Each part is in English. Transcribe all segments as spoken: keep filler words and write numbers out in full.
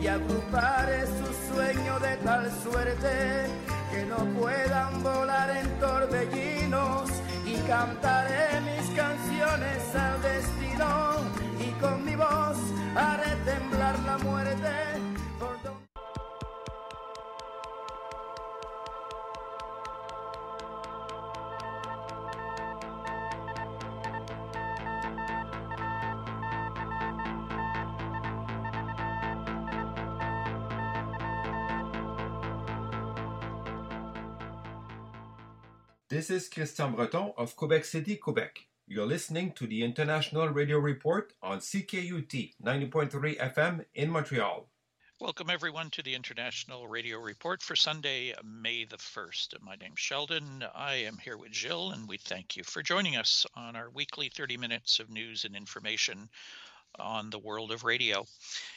y agruparé su sueño de tal suerte que no puedan volar en torbellinos, y cantaré mis canciones al destino, y con mi voz haré temblar la muerte por donde... This is Christian Breton of Quebec City, Quebec. You're listening to the International Radio Report on C K U T ninety point three F M in Montreal. Welcome, everyone, to the International Radio Report for Sunday, May the first. My name's Sheldon. I am here with Jill, and we thank you for joining us on our weekly thirty minutes of news and information on the world of radio.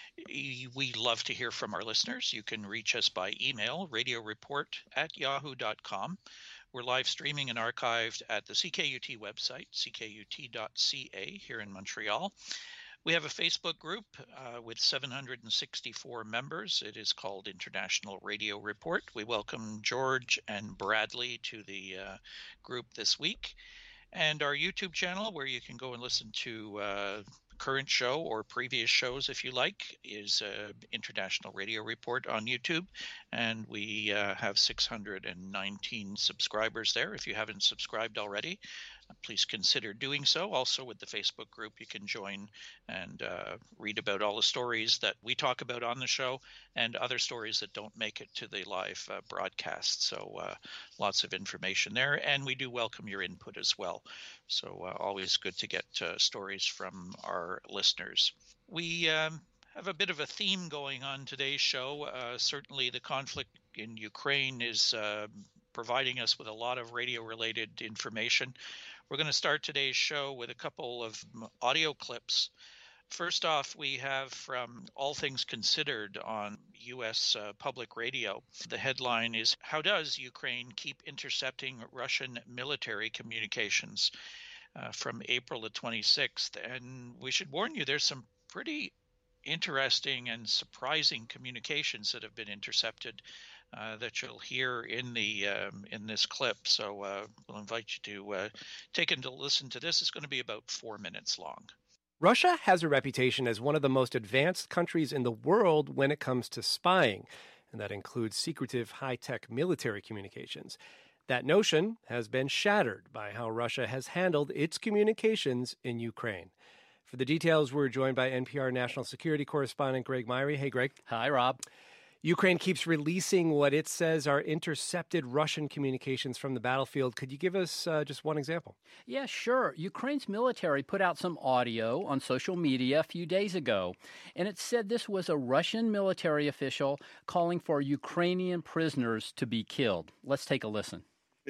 We love to hear from our listeners. You can reach us by email, radioreport at yahoo dot com. We're live streaming and archived at the C K U T website, c k u t dot c a here in Montreal. We have a Facebook group uh, with seven hundred sixty-four members. It is called International Radio Report. We welcome George and Bradley to the uh, group this week. And our YouTube channel, where you can go and listen to uh, current show or previous shows if you like, is uh, International Radio Report on YouTube. And we uh, have six hundred nineteen subscribers there. If you haven't subscribed already, please consider doing so. Also, with the Facebook group, you can join and uh, read about all the stories that we talk about on the show and other stories that don't make it to the live uh, broadcast. So uh, lots of information there. And we do welcome your input as well. So uh, always good to get uh, stories from our listeners. We um, have a bit of a theme going on today's show. Uh, certainly the conflict in Ukraine is uh, providing us with a lot of radio-related information. We're going to start today's show with a couple of audio clips. First off, we have from All Things Considered on U S uh, public radio. The headline is, "How does Ukraine keep intercepting Russian military communications?" Uh, from April the twenty-sixth. And we should warn you, there's some pretty interesting and surprising communications that have been intercepted uh, that you'll hear in the um, in this clip. So uh, we'll invite you to uh, take and to listen to this. It's going to be about four minutes long. Russia has a reputation as one of the most advanced countries in the world when it comes to spying, and that includes secretive high-tech military communications. That notion has been shattered by how Russia has handled its communications in Ukraine. For the details, we're joined by N P R national security correspondent Greg Myrie. Hey, Greg. Hi, Rob. Ukraine keeps releasing what it says are intercepted Russian communications from the battlefield. Could you give us uh, just one example? Yeah, sure. Ukraine's military put out some audio on social media a few days ago, and it said this was a Russian military official calling for Ukrainian prisoners to be killed. Let's take a listen.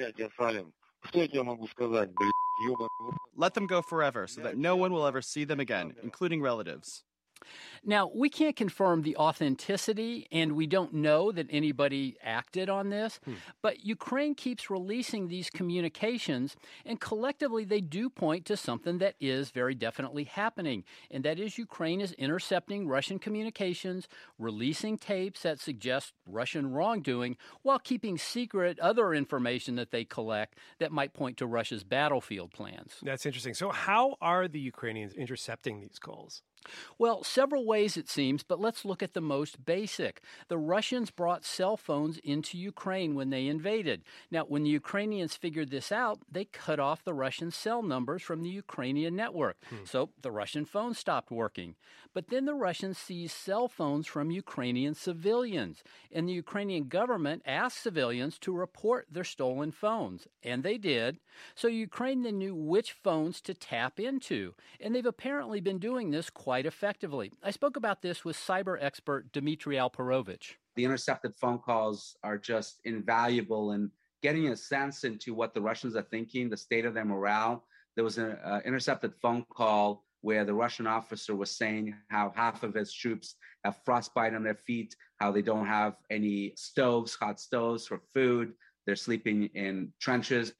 Let them go forever so that no one will ever see them again, including relatives. Now, we can't confirm the authenticity, and we don't know that anybody acted on this, hmm. but Ukraine keeps releasing these communications, and collectively they do point to something that is very definitely happening, and that is Ukraine is intercepting Russian communications, releasing tapes that suggest Russian wrongdoing, while keeping secret other information that they collect that might point to Russia's battlefield plans. That's interesting. So how are the Ukrainians intercepting these calls? Well, several ways it seems, but let's look at the most basic. The Russians brought cell phones into Ukraine when they invaded. Now, when the Ukrainians figured this out, they cut off the Russian cell numbers from the Ukrainian network. Hmm. So the Russian phone stopped working. But then the Russians seized cell phones from Ukrainian civilians, and the Ukrainian government asked civilians to report their stolen phones, and they did. So Ukraine then knew which phones to tap into, and they've apparently been doing this quite effectively. I spoke about this with cyber expert Dmitry Alperovich. The intercepted phone calls are just invaluable in getting a sense into what the Russians are thinking, the state of their morale. There was an uh, intercepted phone call where the Russian officer was saying how half of his troops have frostbite on their feet, how they don't have any stoves, hot stoves for food. They're sleeping in trenches.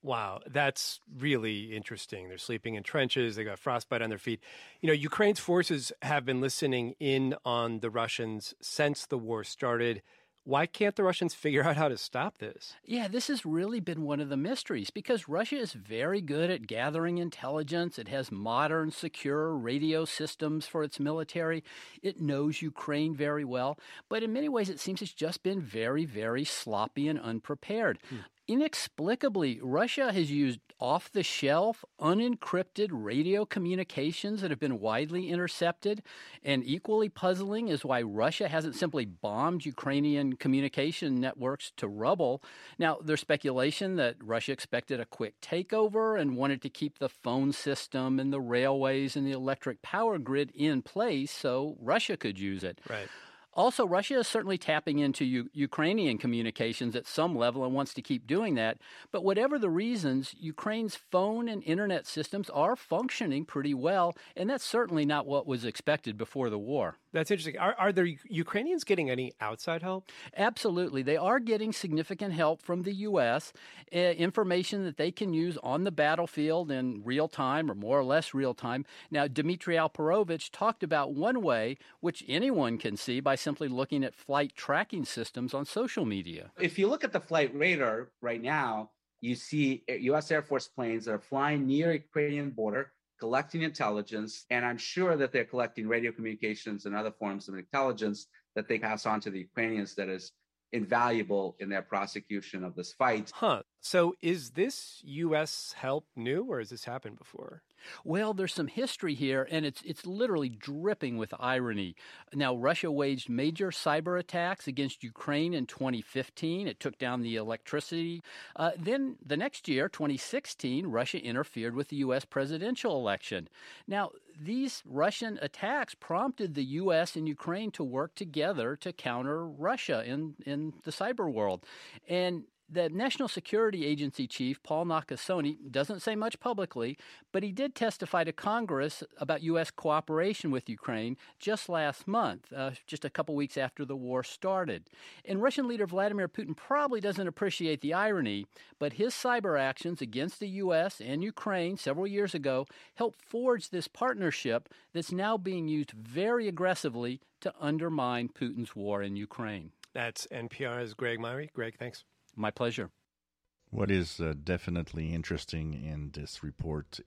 Wow, that's really interesting. They're sleeping in trenches. They got frostbite on their feet. You know, Ukraine's forces have been listening in on the Russians since the war started. Why can't the Russians figure out how to stop this? Yeah, this has really been one of the mysteries because Russia is very good at gathering intelligence. It has modern, secure radio systems for its military. It knows Ukraine very well. But in many ways, it seems it's just been very, very sloppy and unprepared. Hmm. Inexplicably, Russia has used off-the-shelf, unencrypted radio communications that have been widely intercepted. And equally puzzling is why Russia hasn't simply bombed Ukrainian communication networks to rubble. Now, there's speculation that Russia expected a quick takeover and wanted to keep the phone system and the railways and the electric power grid in place so Russia could use it. Right. Also, Russia is certainly tapping into U- Ukrainian communications at some level and wants to keep doing that. But whatever the reasons, Ukraine's phone and internet systems are functioning pretty well, and that's certainly not what was expected before the war. That's interesting. Are, are the Ukrainians getting any outside help? Absolutely. They are getting significant help from the U S, uh, information that they can use on the battlefield in real time or more or less real time. Now, Dmitry Alperovich talked about one way, which anyone can see by simply looking at flight tracking systems on social media. If you look at the flight radar right now, you see U S Air Force planes that are flying near Ukrainian border, collecting intelligence, and I'm sure that they're collecting radio communications and other forms of intelligence that they pass on to the Ukrainians that is invaluable in their prosecution of this fight. Huh. So is this U S help new, or has this happened before? Well, there's some history here, and it's it's literally dripping with irony. Now, Russia waged major cyber attacks against Ukraine in twenty fifteen. It took down the electricity. Uh, then the next year, twenty sixteen, Russia interfered with the U S presidential election. Now, these Russian attacks prompted the U S and Ukraine to work together to counter Russia in, in the cyber world. And the National Security Agency chief, Paul Nakasone, doesn't say much publicly, but he did testify to Congress about U S cooperation with Ukraine just last month, uh, just a couple weeks after the war started. And Russian leader Vladimir Putin probably doesn't appreciate the irony, but his cyber actions against the U S and Ukraine several years ago helped forge this partnership that's now being used very aggressively to undermine Putin's war in Ukraine. That's N P R's Greg Myrie. Greg, thanks. My pleasure. What is uh, definitely interesting in this report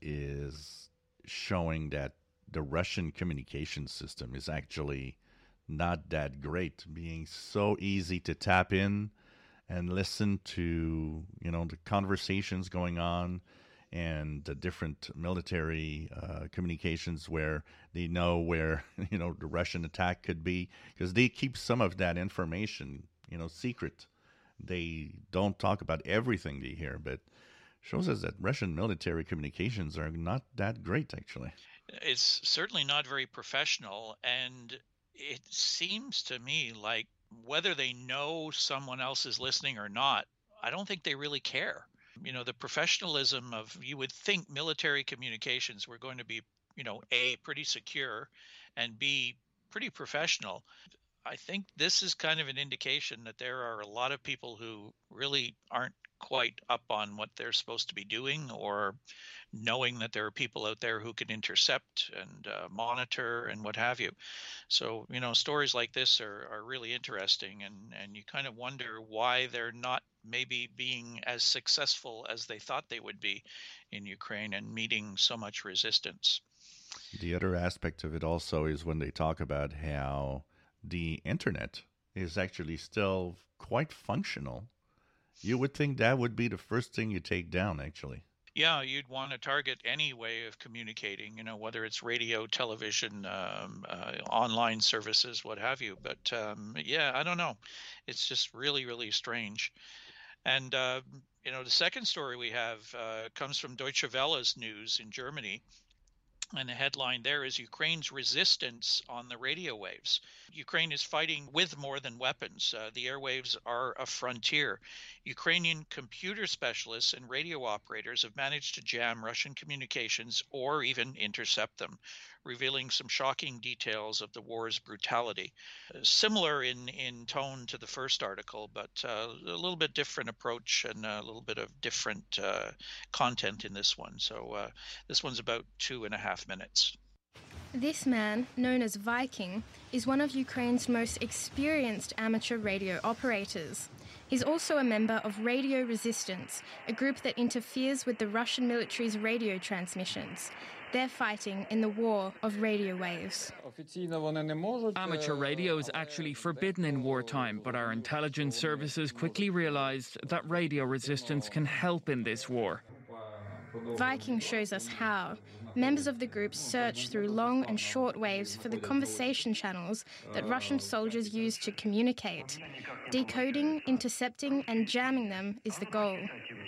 is showing that the Russian communication system is actually not that great, being so easy to tap in and listen to, you know, the conversations going on and the different military uh, communications where they know where, you know, the Russian attack could be, because they keep some of that information, you know, secret. They don't talk about everything they hear, but shows us that Russian military communications are not that great, actually. It's certainly not very professional, and it seems to me like whether they know someone else is listening or not, I don't think they really care. You know, the professionalism of, you would think military communications were going to be, you know, A, pretty secure, and B, pretty professional. I think this is kind of an indication that there are a lot of people who really aren't quite up on what they're supposed to be doing, or knowing that there are people out there who can intercept and uh, monitor and what have you. So, you know, stories like this are, are really interesting, and, and you kind of wonder why they're not maybe being as successful as they thought they would be in Ukraine and meeting so much resistance. The other aspect of it also is when they talk about how the internet is actually still quite functional. You would think that would be the first thing you take down, actually. Yeah, you'd want to target any way of communicating, you know, whether it's radio, television, um, uh, online services, what have you. But um, yeah, I don't know. It's just really, really strange. And, uh, you know, the second story we have uh, comes from Deutsche Welle's news in Germany. And the headline there is Ukraine's resistance on the radio waves. Ukraine is fighting with more than weapons. Uh, the airwaves are a frontier. Ukrainian computer specialists and radio operators have managed to jam Russian communications or even intercept them. revealing some shocking details of the war's brutality. Uh, similar in, in tone to the first article, but uh, a little bit different approach and a little bit of different uh, content in this one. So uh, this one's about two and a half minutes. This man, known as Viking, is one of Ukraine's most experienced amateur radio operators. He's also a member of Radio Resistance, a group that interferes with the Russian military's radio transmissions. They're fighting in the war of radio waves. Amateur radio is actually forbidden in wartime, but our intelligence services quickly realized that Radio Resistance can help in this war. Viking shows us how. Members of the group search through long and short waves for the conversation channels that Russian soldiers use to communicate. Decoding, intercepting, and jamming them is the goal.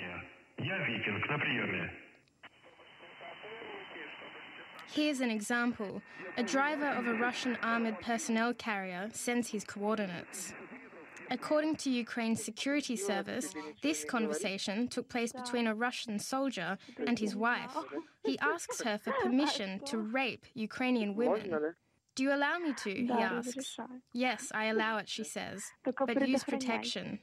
Here's an example. A driver of a Russian armoured personnel carrier sends his coordinates. According to Ukraine's security service, this conversation took place between a Russian soldier and his wife. He asks her for permission to rape Ukrainian women. Do you allow me to? He asks. Yes, I allow it, she says, but use protection.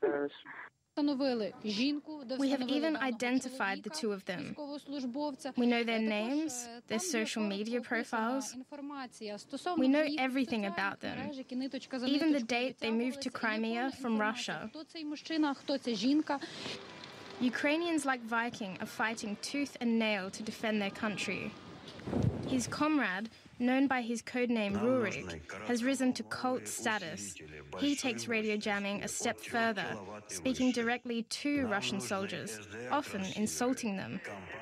We have even identified the two of them. We know their names, their social media profiles. We know everything about them, even the date they moved to Crimea from Russia. Ukrainians like Viking are fighting tooth and nail to defend their country. His comrade, known by his codename Rurik, has risen to cult status. He takes radio jamming a step further, speaking directly to Russian soldiers, often insulting them.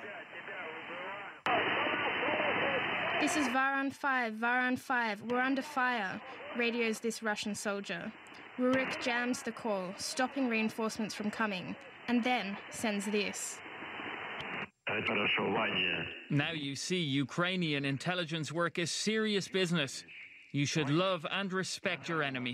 This is Varan five, Varan five, we're under fire, radios this Russian soldier. Rurik jams the call, stopping reinforcements from coming, and then sends this. Now you see, Ukrainian intelligence work is serious business. You should love and respect your enemy.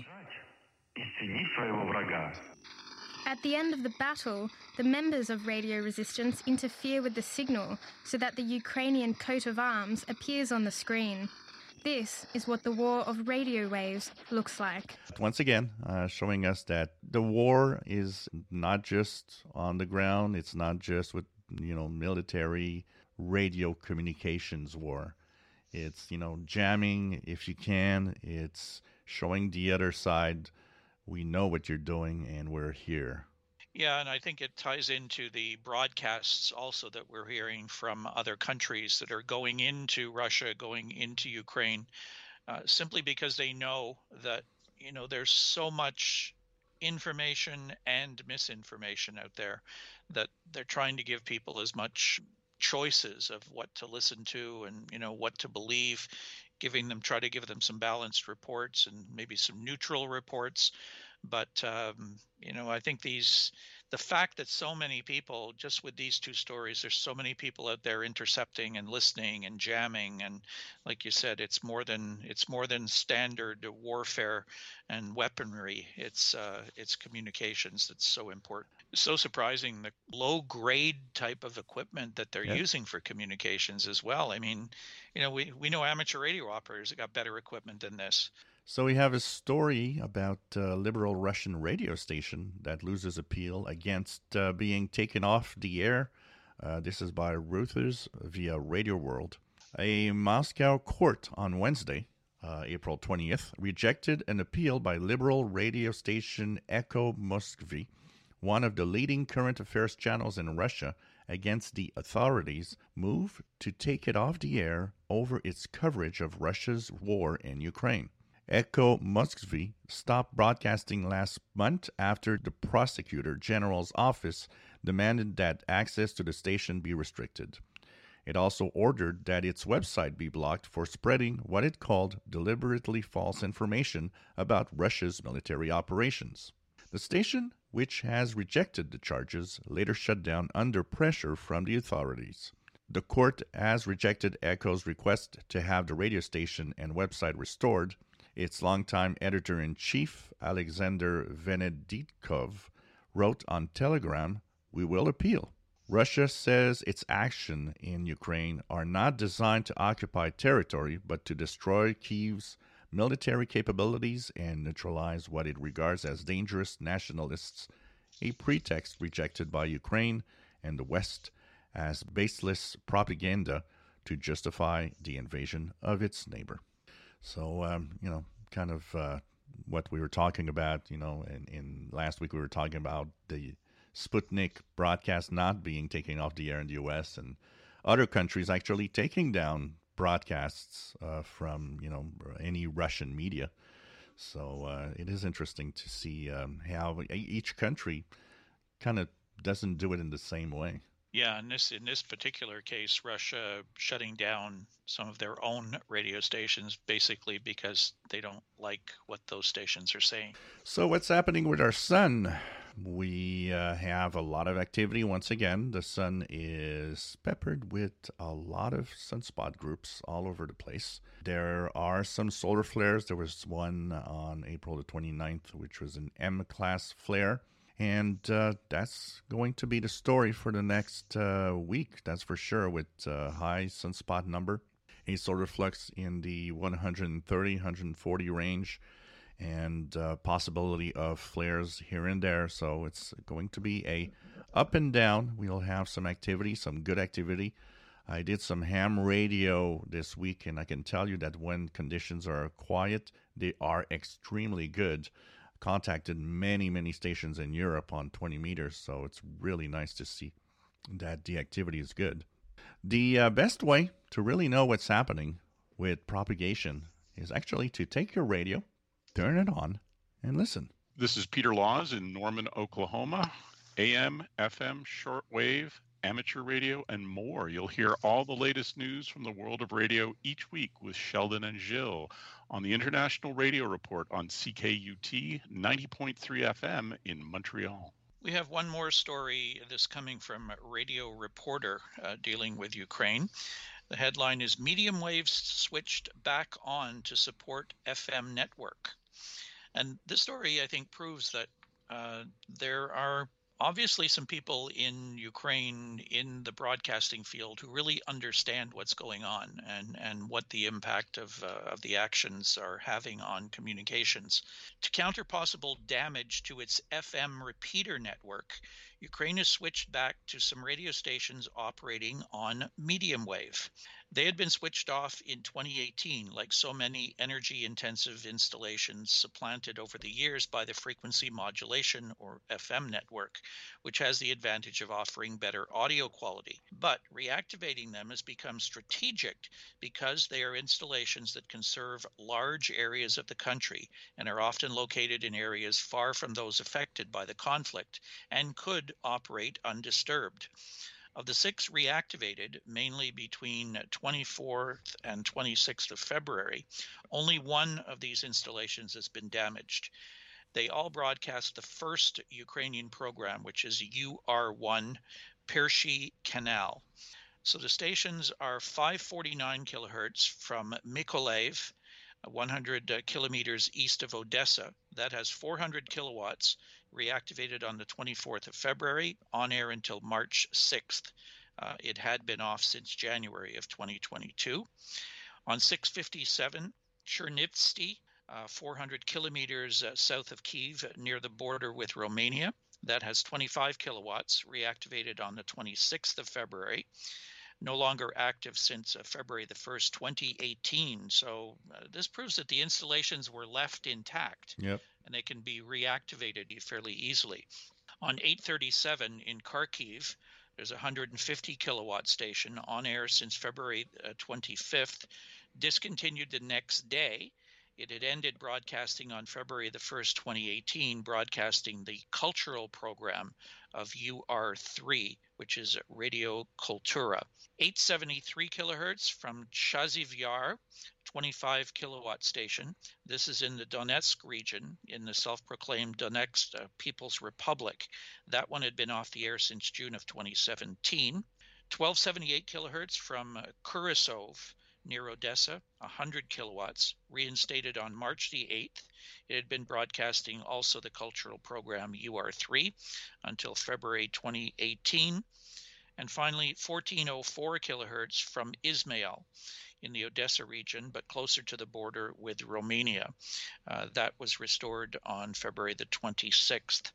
At the end of the battle, the members of Radio Resistance interfere with the signal so that the Ukrainian coat of arms appears on the screen. This is what the war of radio waves looks like. Once again, uh, showing us that the war is not just on the ground, it's not just with you know, military radio communications war. It's, you know, jamming if you can. It's showing the other side, we know what you're doing and we're here. Yeah, and I think it ties into the broadcasts also that we're hearing from other countries that are going into Russia, going into Ukraine, uh, simply because they know that, you know, there's so much information and misinformation out there that they're trying to give people as much choices of what to listen to and, you know, what to believe, giving them, try to give them some balanced reports and maybe some neutral reports. But, um, you know, I think these, the fact that so many people, just with these two stories, there's so many people out there intercepting and listening and jamming. And like you said, it's more than, it's more than standard warfare and weaponry. It's, uh, it's communications that's so important. It's so surprising, the low grade type of equipment that they're yeah. using for communications as well. I mean, you know, we, we know amateur radio operators that got better equipment than this. So we have a story about a liberal Russian radio station that loses appeal against uh, being taken off the air. Uh, this is by Reuters via Radio World. A Moscow court on Wednesday, uh, April twentieth, rejected an appeal by liberal radio station Echo Moskvy, one of the leading current affairs channels in Russia, against the authorities' move to take it off the air over its coverage of Russia's war in Ukraine. Echo Moskvy stopped broadcasting last month after the Prosecutor General's office demanded that access to the station be restricted. It also ordered that its website be blocked for spreading what it called deliberately false information about Russia's military operations. The station, which has rejected the charges, later shut down under pressure from the authorities. The court has rejected Echo's request to have the radio station and website restored. Its longtime editor-in-chief, Alexander Venediktov, wrote on Telegram, "We will appeal." Russia says its actions in Ukraine are not designed to occupy territory, but to destroy Kyiv's military capabilities and neutralize what it regards as dangerous nationalists, a pretext rejected by Ukraine and the West as baseless propaganda to justify the invasion of its neighbor. So, um, you know, kind of uh, what we were talking about, you know, in, in last week we were talking about the Sputnik broadcast not being taken off the air in the U S and other countries actually taking down broadcasts uh, from, you know, any Russian media. So uh, it is interesting to see um, how each country kind of doesn't do it in the same way. Yeah, in this in this particular case, Russia shutting down some of their own radio stations basically because they don't like what those stations are saying. So what's happening with our sun? We uh, have a lot of activity once again. The sun is peppered with a lot of sunspot groups all over the place. There are some solar flares. There was one on April the twenty-ninth, which was an M-class flare. And uh, that's going to be the story for the next uh, week, that's for sure, with uh, high sunspot number, a solar flux in the one thirty, one forty range, and uh, possibility of flares here and there. So it's going to be a up and down. We'll have some activity, some good activity. I did some ham radio this week, and I can tell you that when conditions are quiet, they are extremely good. Contacted many, many stations in Europe on twenty meters, so it's really nice to see that the activity is good. The uh, best way to really know what's happening with propagation is actually to take your radio, turn it on, and listen. This is Peter Laws in Norman, Oklahoma. A M, F M, shortwave, amateur radio, and more. You'll hear all the latest news from the world of radio each week with Sheldon and Gilles on the International Radio Report on C K U T ninety point three F M in Montreal. We have one more story, this coming from Radio Reporter, uh, dealing with Ukraine. The headline is Medium Waves Switched Back On to Support F M Network. And this story, I think, proves that uh, there are obviously some people in Ukraine in the broadcasting field who really understand what's going on and, and what the impact of, uh, of the actions are having on communications. To counter possible damage to its F M repeater network, Ukraine has switched back to some radio stations operating on medium wave. They had been switched off in twenty eighteen, like so many energy-intensive installations supplanted over the years by the frequency modulation, or F M network, which has the advantage of offering better audio quality. But reactivating them has become strategic because they are installations that can serve large areas of the country and are often located in areas far from those affected by the conflict and could operate undisturbed. Of the six reactivated, mainly between twenty-fourth and twenty-sixth of February, only one of these installations has been damaged. They all broadcast the first Ukrainian program, which is U R one, Pershi Canal. So the stations are five forty-nine kilohertz from Mykolaiv, one hundred kilometers east of Odessa. That has four hundred kilowatts, reactivated on the twenty-fourth of February, on air until March sixth. Uh, it had been off since January of twenty twenty-two. On six fifty-seven, Chernivtsi, uh, four hundred kilometers uh, south of Kyiv, near the border with Romania. That has twenty-five kilowatts, reactivated on the twenty-sixth of February. No longer active since uh, February the first, twenty eighteen. So uh, this proves that the installations were left intact. Yep. And they can be reactivated fairly easily. On eight thirty-seven in Kharkiv, there's a one hundred fifty kilowatt station on air since February uh, twenty-fifth, discontinued the next day. It had ended broadcasting on February the first, twenty eighteen, broadcasting the cultural program of U R three, which is Radio Kultura. eight seventy-three kilohertz from Chaziv Yar, twenty-five kilowatt station. This is in the Donetsk region, in the self-proclaimed Donetsk uh, People's Republic. That one had been off the air since June of twenty seventeen. twelve seventy-eight kilohertz from uh, Kurisov, near Odessa, one hundred kilowatts, reinstated on March the eighth. It had been broadcasting also the cultural program U R three until February twenty eighteen. And finally, fourteen oh four kilohertz from Ismail in the Odessa region, but closer to the border with Romania. Uh, that was restored on February the twenty-sixth.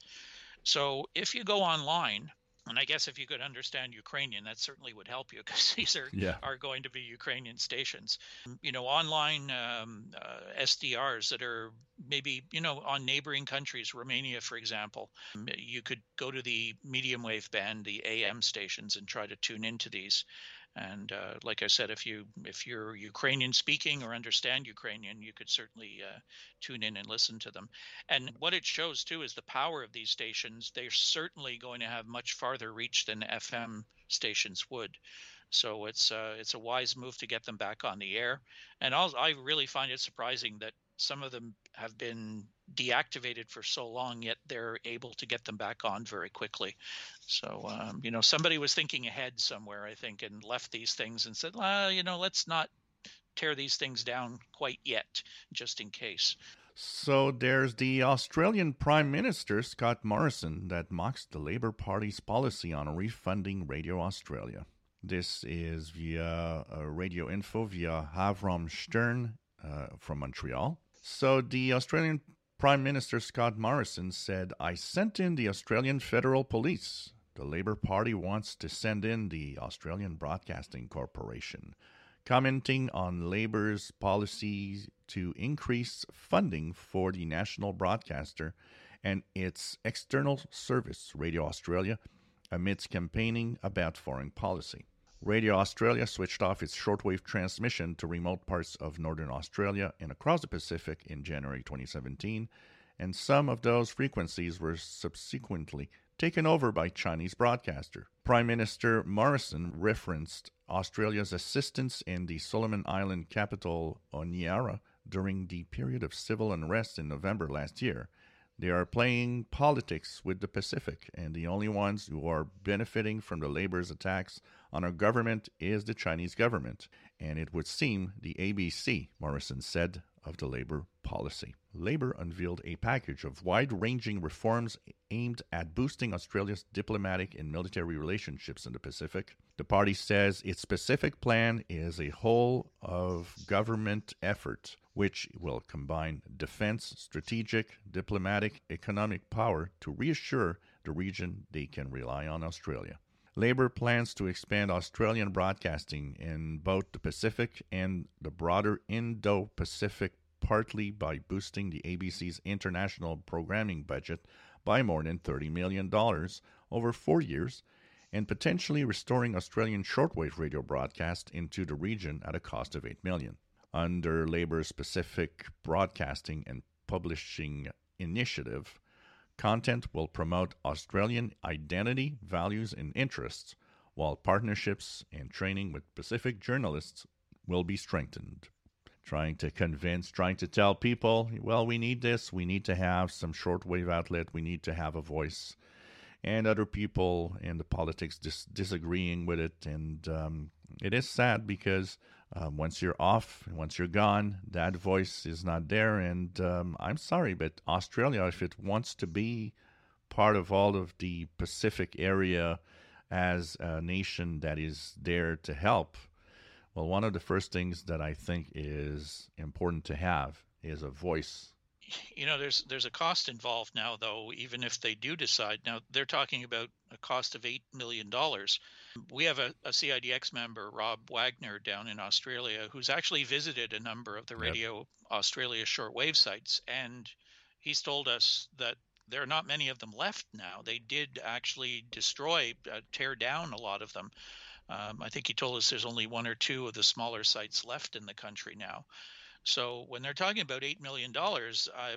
So if you go online, and I guess if you could understand Ukrainian, that certainly would help you, because these are yeah. are going to be Ukrainian stations. You know, online um, uh, S D Rs that are maybe, you know, on neighboring countries, Romania, for example. You could go to the medium wave band, the A M stations, and try to tune into these. And uh, like I said, if you if you're Ukrainian speaking or understand Ukrainian, you could certainly uh, tune in and listen to them. And what it shows too is the power of these stations. They're certainly going to have much farther reach than F M stations would. So it's uh, it's a wise move to get them back on the air. And also, I really find it surprising that some of them have been deactivated for so long, yet they're able to get them back on very quickly. So, um, you know, somebody was thinking ahead somewhere, I think, and left these things and said, well, you know, let's not tear these things down quite yet, just in case. So there's the Australian Prime Minister, Scott Morrison, that mocks the Labour Party's policy on refunding Radio Australia. This is via uh, Radio Info, via Avram Stern uh, from Montreal. So the Australian Prime Minister Scott Morrison said, I sent in the Australian Federal Police. The Labour Party wants to send in the Australian Broadcasting Corporation, commenting on Labour's policy to increase funding for the national broadcaster and its external service, Radio Australia, amidst campaigning about foreign policy. Radio Australia switched off its shortwave transmission to remote parts of northern Australia and across the Pacific in January twenty seventeen, and some of those frequencies were subsequently taken over by Chinese broadcaster. Prime Minister Morrison referenced Australia's assistance in the Solomon Island capital Honiara during the period of civil unrest in November last year. They are playing politics with the Pacific, and the only ones who are benefiting from the Labour's attacks on our government is the Chinese government. And it would seem the A B C, Morrison said, of the Labour policy. Labour unveiled a package of wide-ranging reforms aimed at boosting Australia's diplomatic and military relationships in the Pacific. The party says its specific plan is a whole-of-government effort which will combine defense, strategic, diplomatic, economic power to reassure the region they can rely on Australia. Labour plans to expand Australian broadcasting in both the Pacific and the broader Indo-Pacific, partly by boosting the A B C's international programming budget by more than thirty million dollars over four years, and potentially restoring Australian shortwave radio broadcast into the region at a cost of eight million dollars. Under Labour's Pacific Broadcasting and Publishing Initiative, content will promote Australian identity, values, and interests, while partnerships and training with Pacific journalists will be strengthened. Trying to convince, trying to tell people, well, we need this, we need to have some shortwave outlet, we need to have a voice. And other people in the politics dis- disagreeing with it. And um, it is sad because um, once you're off, once you're gone, that voice is not there. And um, I'm sorry, but Australia, if it wants to be part of all of the Pacific area as a nation that is there to help, well, one of the first things that I think is important to have is a voice. You know, there's there's a cost involved now, though, even if they do decide. Now, they're talking about a cost of eight million dollars. We have a, a C I D X member, Rob Wagner, down in Australia, who's actually visited a number of the Radio yep. Australia shortwave sites, and he's told us that there are not many of them left now. They did actually destroy, uh, tear down a lot of them. Um, I think he told us there's only one or two of the smaller sites left in the country now. So when they're talking about eight million dollars, I,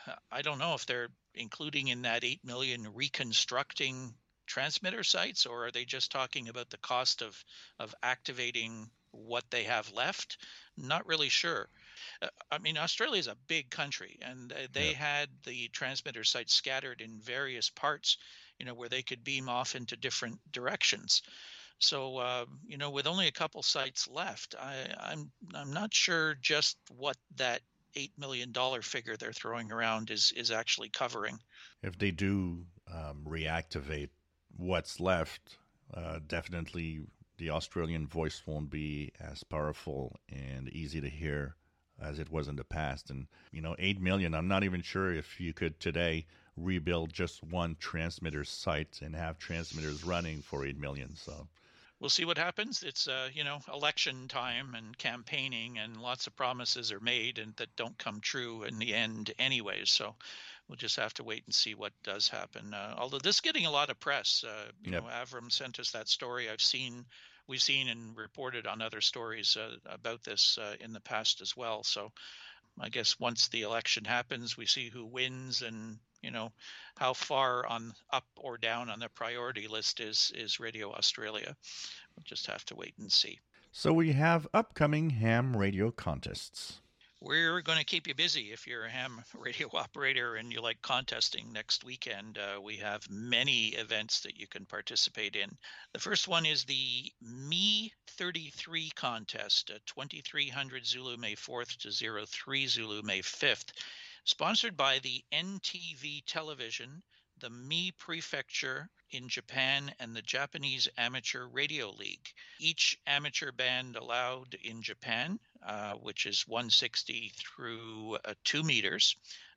I don't know if they're including in that eight million dollars reconstructing transmitter sites, or are they just talking about the cost of, of activating what they have left? Not really sure. Uh, I mean, Australia is a big country, and they yeah. had the transmitter sites scattered in various parts, you know, where they could beam off into different directions. So, uh, you know, with only a couple sites left, I, I'm I'm not sure just what that eight million dollars figure they're throwing around is, is actually covering. If they do um, reactivate what's left, Uh, definitely, the Australian voice won't be as powerful and easy to hear as it was in the past. And, you know, eight million, I'm not even sure if you could today rebuild just one transmitter site and have transmitters running for eight million. So we'll see what happens. It's, uh, you know, election time and campaigning, and lots of promises are made and that don't come true in the end anyway. So we'll just have to wait and see what does happen. Uh, although this is getting a lot of press. Uh, you yep. know, Avram sent us that story. I've seen, we've seen and reported on other stories uh, about this uh, in the past as well. So I guess once the election happens, we see who wins and, you know, how far on up or down on the priority list is is Radio Australia. We'll just have to wait and see. So we have upcoming ham radio contests. We're going to keep you busy if you're a ham radio operator and you like contesting next weekend. Uh, we have many events that you can participate in. The first one is the Me thirty-three contest, at twenty-three hundred Zulu May fourth to zero three Zulu May fifth. Sponsored by the N T V Television, the Me Prefecture in Japan, and the Japanese Amateur Radio League. Each amateur band allowed in Japan, uh, which is one sixty through uh, two meters,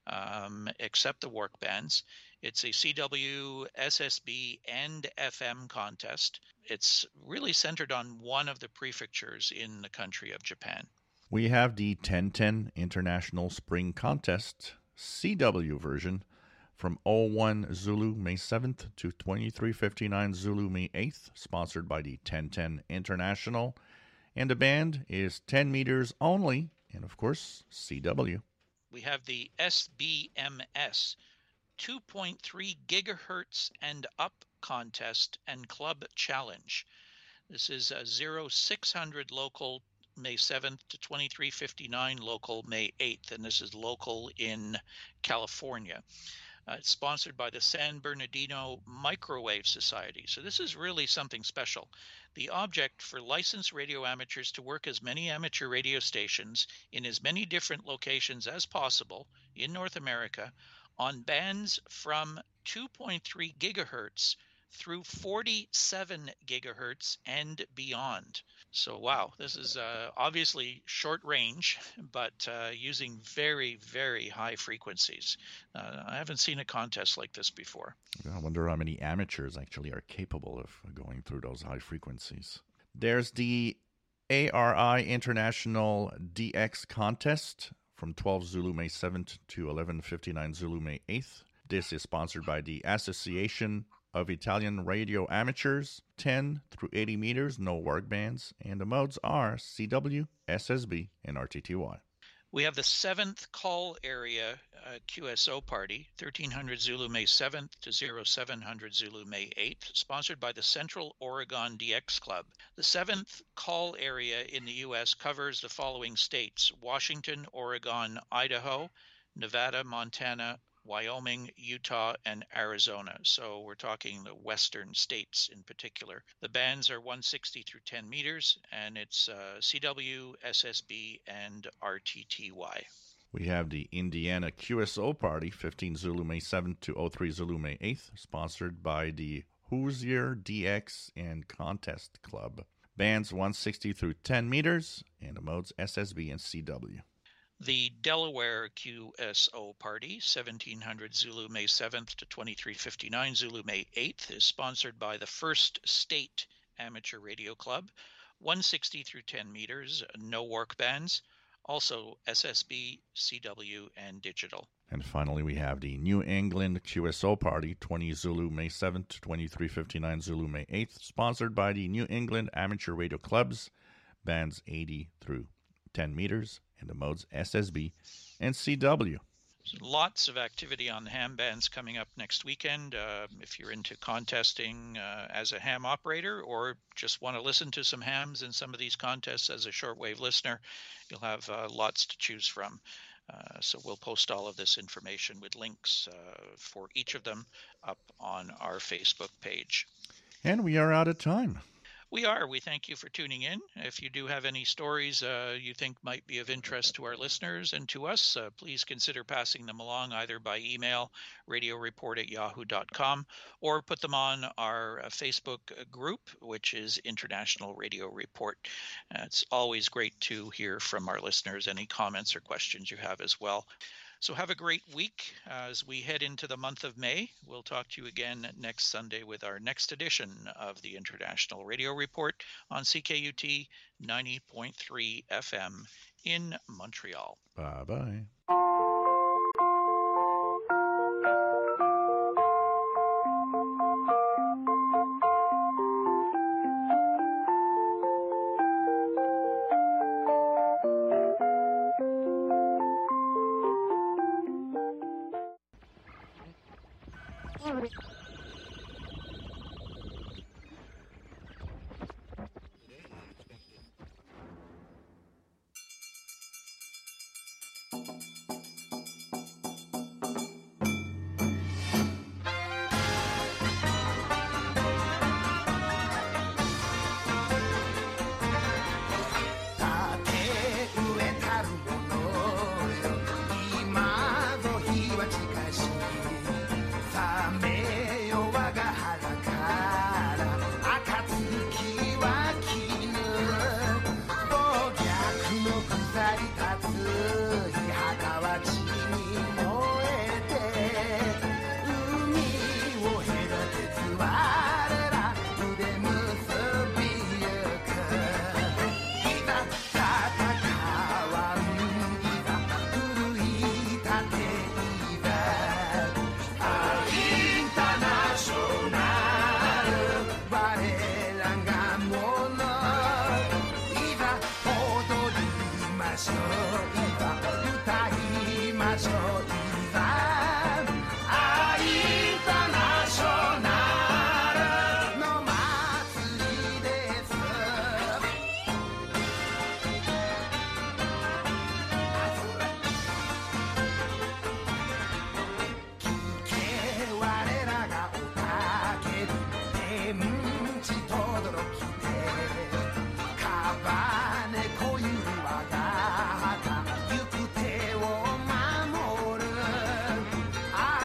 um, except the work bands. It's a C W, S S B, and F M contest. It's really centered on one of the prefectures in the country of Japan. We have the ten ten International Spring Contest C W version from oh one Zulu May seventh to twenty-three fifty-nine Zulu May eighth, sponsored by the ten ten International. And the band is ten meters only, and of course, C W. We have the S B M S two point three gigahertz and up contest and club challenge. This is a zero six hundred local May seventh to twenty-three fifty-nine local May eighth, and this is local in California. Uh, it's sponsored by the San Bernardino Microwave Society. So this is really something special. The object for licensed radio amateurs to work as many amateur radio stations in as many different locations as possible in North America on bands from two point three gigahertz through forty-seven gigahertz and beyond. So, wow, this is uh, obviously short range, but uh, using very, very high frequencies. Uh, I haven't seen a contest like this before. I wonder how many amateurs actually are capable of going through those high frequencies. There's the A R I International D X contest from twelve Zulu May seventh to eleven fifty-nine Zulu May eighth. This is sponsored by the Association of Italian Radio Amateurs, ten through eighty meters, no work bands, and the modes are C W, S S B, and R T T Y. We have the seventh call area uh, Q S O party, thirteen hundred Zulu May seventh to zero seven hundred Zulu May eighth, sponsored by the Central Oregon D X Club. The seventh call area in the U S covers the following states: Washington, Oregon, Idaho, Nevada, Montana, Wyoming, Utah, and Arizona. So we're talking the western states in particular. The bands are one sixty through ten meters, and it's uh, C W, S S B, and R T T Y. We have the Indiana Q S O party, fifteen Zulu May seventh to oh three Zulu May eighth, sponsored by the Hoosier D X and Contest Club. Bands one sixty through ten meters, and the modes S S B and C W. The Delaware Q S O party, seventeen hundred Zulu May seventh to twenty-three fifty-nine Zulu May eighth, is sponsored by the First State Amateur Radio Club, one sixty through ten meters, no work bands, also S S B, C W, and digital. And finally, we have the New England Q S O party, twenty Zulu May seventh to twenty-three fifty-nine Zulu May eighth, sponsored by the New England Amateur Radio Clubs, bands eighty through ten meters, and the modes S S B and C W. Lots of activity on the ham bands coming up next weekend. Uh, if you're into contesting uh, as a ham operator, or just want to listen to some hams in some of these contests as a shortwave listener, you'll have uh, lots to choose from. Uh, so we'll post all of this information with links uh, for each of them up on our Facebook page. And we are out of time. We are. We thank you for tuning in. If you do have any stories uh, you think might be of interest to our listeners and to us, uh, please consider passing them along either by email, radio report at yahoo dot com, or put them on our uh, Facebook group, which is International Radio Report. Uh, it's always great to hear from our listeners, any comments or questions you have as well. So have a great week as we head into the month of May. We'll talk to you again next Sunday with our next edition of the International Radio Report on C K U T ninety point three F M in Montreal. Bye-bye. Alright.